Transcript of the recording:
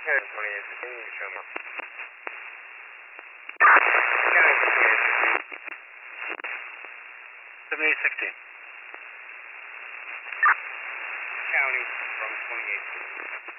County 28, can you show me? County 28. 7816. County from 28.